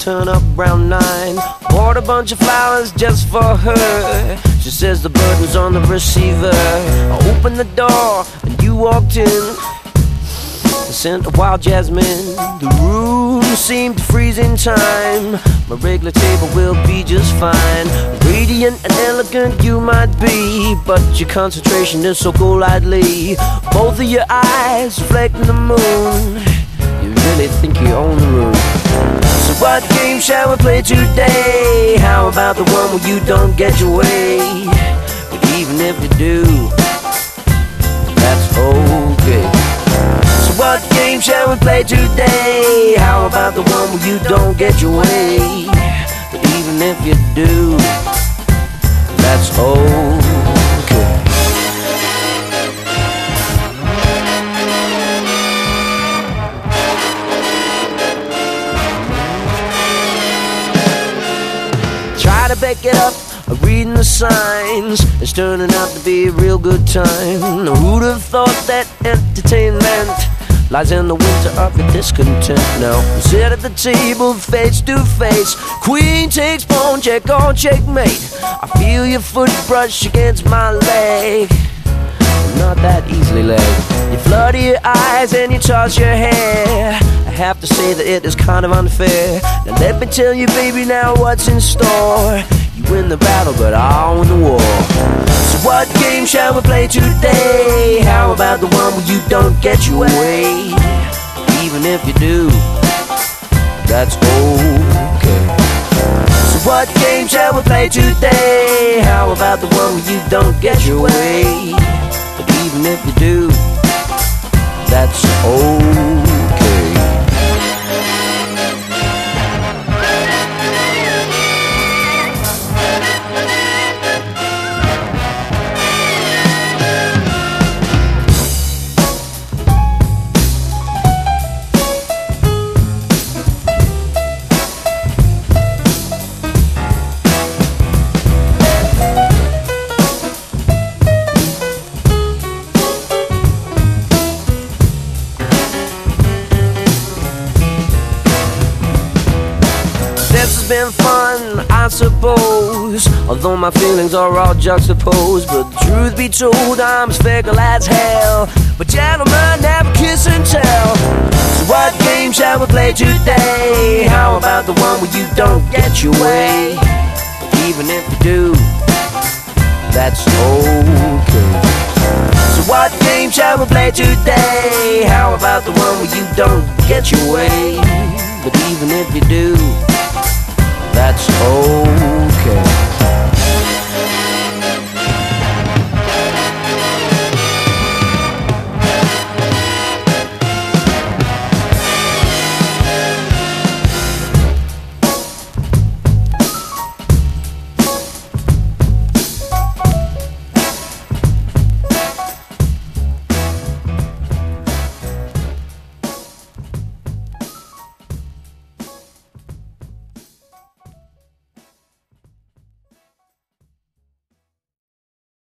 turn up around 9. Bought a bunch of flowers just for her. She says the burden's on the receiver. I opened the door and you walked in. The scent of wild jasmine. The room seemed to freeze in time. My regular table will be just fine. Radiant and elegant you might be, but your concentration is so golightly. Both of your eyes reflecting the moon. You really think you own the room. So what game shall we play today? How about the one where you don't get your way? But even if you do, that's okay. So what game shall we play today? How about the one where you don't get your way? But even if you do, that's okay. Try to back it up, reading the signs. It's turning out to be a real good time. Who'd have thought that entertainment lies in the winter of your discontent? Now we sit at the table face to face. Queen takes pawn, check on checkmate. I feel your foot brush against my leg. Not that easily led. You flutter your eyes and you toss your hair. I have to say that it is kind of unfair. Now let me tell you, baby, now what's in store. You win the battle, but I'll win the war. So what game shall we play today? How about the one where you don't get your way? Even if you do, that's okay. So what game shall we play today? How about the one where you don't get your way? But even if you do, that's okay. Been fun, I suppose, although my feelings are all juxtaposed. But the truth be told, I'm as fickle as hell. But gentlemen never kiss and tell. So what game shall we play today? How about the one where you don't get your way? Even if you do, that's okay. So what game shall we play today? How about the one where you don't get your way? But even if you do, that's okay.